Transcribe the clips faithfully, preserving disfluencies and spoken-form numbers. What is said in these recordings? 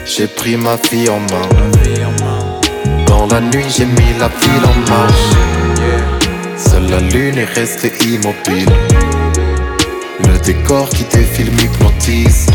J'ai pris ma vie en main. Dans la nuit j'ai mis la ville en marche. Seule la lune est restée immobile. Le décor qui défile m'hypnotise.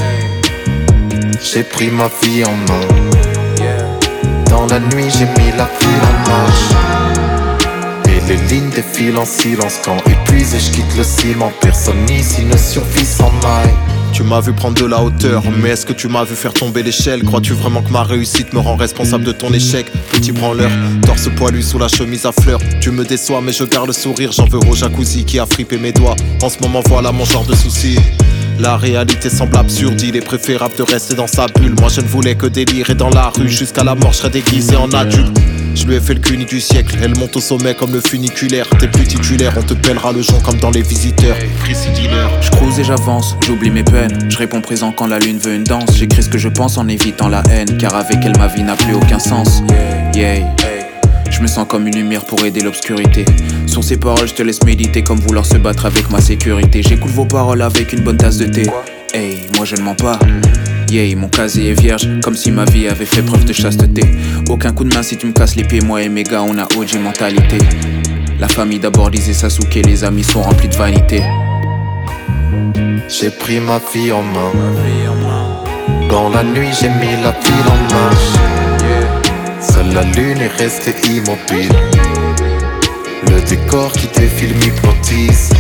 J'ai pris ma vie en main. Dans la nuit j'ai mis la ville en marche. Et les lignes défilent en silence. Quand épuisé je quitte le ciment. Personne ici ne survit sans maille. Tu m'as vu prendre de la hauteur, mais est-ce que tu m'as vu faire tomber l'échelle? Crois-tu vraiment que ma réussite me rend responsable de ton échec? Petit branleur, torse poilu sous la chemise à fleurs. Tu me déçois mais je garde le sourire. J'en veux au jacuzzi qui a frippé mes doigts. En ce moment voilà mon genre de souci. La réalité semble absurde, il est préférable de rester dans sa bulle. Moi je ne voulais que délirer dans la rue. Jusqu'à la mort je serais déguisé en adulte. Je lui ai fait le cuni du siècle, elle monte au sommet comme le funiculaire. T'es plus titulaire, on te pèlera le jonc comme dans Les Visiteurs. Chrissy Dealer. Je cruise et j'avance, j'oublie mes peines. Je réponds présent quand la lune veut une danse. J'écris ce que je pense en évitant la haine, car avec elle ma vie n'a plus aucun sens. Yeah, je me sens comme une lumière pour aider l'obscurité. Sur ces paroles je te laisse méditer, comme vouloir se battre avec ma sécurité. J'écoute vos paroles avec une bonne tasse de thé. Hey, moi je ne mens pas. Yeah, mon casier est vierge, comme si ma vie avait fait preuve de chasteté. Aucun coup de main si tu me casses les pieds, moi et mes gars on a O G mentalité. La famille d'abord disait Sasuke, les amis sont remplis de vanité. J'ai pris ma vie en main. Dans la nuit j'ai mis la ville en marche. Seule la lune est restée immobile. Le décor qui défile m'hypnotise.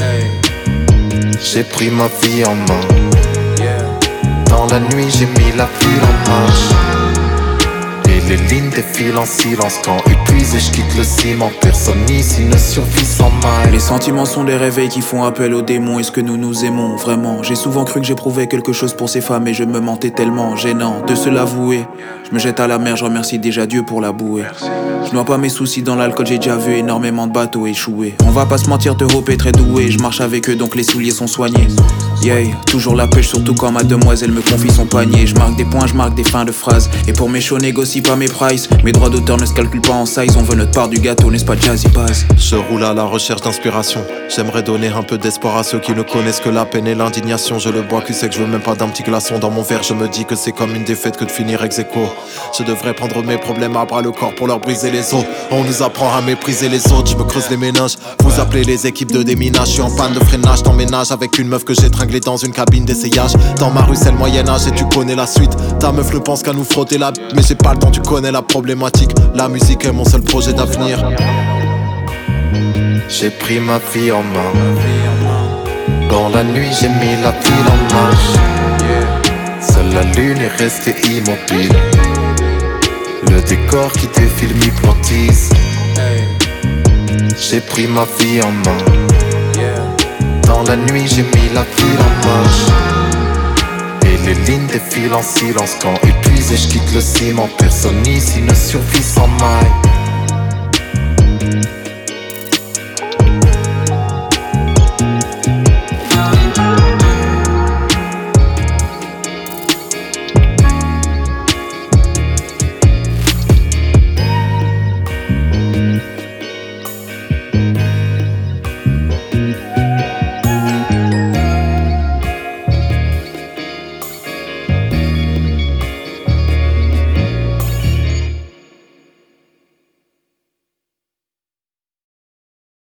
J'ai pris ma vie en main. Dans la nuit j'ai mis la ville en marche. Et les lignes défilent en silence. Quand épuisé je quitte le ciment. Personne ici ne survit sans maille. Les sentiments sont des réveils qui font appel aux démons. Est-ce que nous nous aimons vraiment? J'ai souvent cru que j'éprouvais quelque chose pour ces femmes. Et je me mentais tellement, gênant de se l'avouer. Je me jette à la mer, je remercie déjà Dieu pour la bouée. Je noie pas mes soucis dans l'alcool, j'ai déjà vu énormément de bateaux échouer. On va pas se mentir, te Hope est très doué. Je marche avec eux donc les souliers sont soignés. Yeah, toujours la pêche, surtout quand ma demoiselle me confie son panier. Je marque des points, je marque des fins de phrases. Et pour mes shows, négocie pas mes prices. Mes droits d'auteur ne se calculent pas en size. On veut notre part du gâteau, n'est-ce pas Jazzy Bass? Je roule à la recherche d'inspiration. J'aimerais donner un peu d'espoir à ceux qui ne connaissent que la peine et l'indignation. Je le bois, qui sait que je veux même pas d'un petit glaçon dans mon verre. Je me dis que c'est comme une défaite que de finir ex aequo. Je devrais prendre mes problèmes à bras le corps pour leur briser les os. On nous apprend à mépriser les autres, je me creuse les méninges. Vous appelez les équipes de déminage. Je suis en panne de freinage, t'emménages avec une meuf que j'ai tringlée dans une cabine d'essayage. Dans ma rue c'est le Moyen-Âge et tu connais la suite. Ta meuf ne pense qu'à nous frotter la bite. Mais j'ai pas le temps, tu connais la problématique. La musique est mon seul projet d'avenir. J'ai pris ma vie en main. Dans la nuit j'ai mis la ville en marche. Seule la lune est restée immobile. Le décor qui défile m'hypnotise. J'ai pris ma vie en main. Dans la nuit j'ai mis la ville en marche. Et les lignes défilent en silence. Quand épuisé je quitte le ciment. Personne ici ne survit sans maille.